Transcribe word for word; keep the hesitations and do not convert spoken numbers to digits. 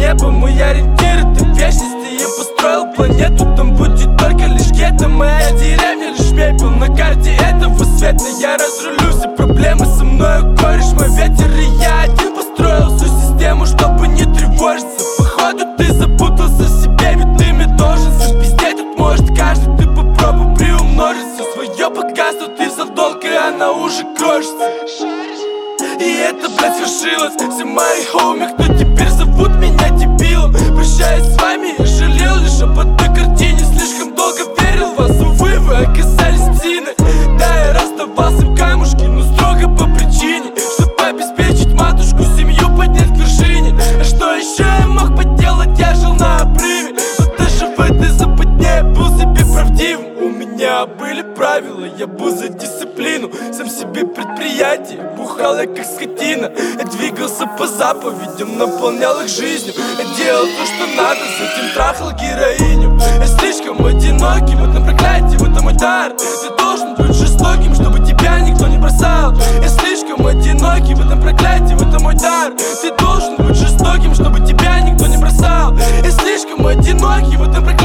небо мой ориентир, это вечность. Я построил планету, там будет только лишь гетто. Моя деревня лишь пепел на карте этого света. Я разрулю все проблемы, со мною кореш мой ветер. И я один построил всю систему, чтобы не тревожиться. Походу ты запутался в себе, ведь ты мне должен. Везде тут может каждый, ты попробуй приумножить все свое богатство. Ты взял долг, и она уже крошится. И это, блядь, свершилось. Все мои хоуми, кто теперь зовут меня дебилом. Прощаясь с вами, я жалел лишь об одной картине. Слишком долго верил в вас, увы, вы оказались псиной. Да, я расставался в камушке, но строго по причине, чтобы обеспечить матушку, семью, поднять к вершине. А что еще я мог поделать, я жил на обрыве. Но даже в этой западне я был себе правдивым. У меня были правила, я был за дисциплину. Сам себе предприятие, бухал я как скотина. Я двигался по заповедям, наполнял их жизнью. Я делал то, что надо, затем трахал героиню. Я слишком одинокий, в этом проклятие, в этом мой дар. Ты должен быть жестоким, чтобы тебя никто не бросал. Я слишком одинокий, в этом проклятие, в этом мой дар. Ты должен быть жестоким, чтобы тебя никто не бросал. Я слишком одинокий, в этом проклятие.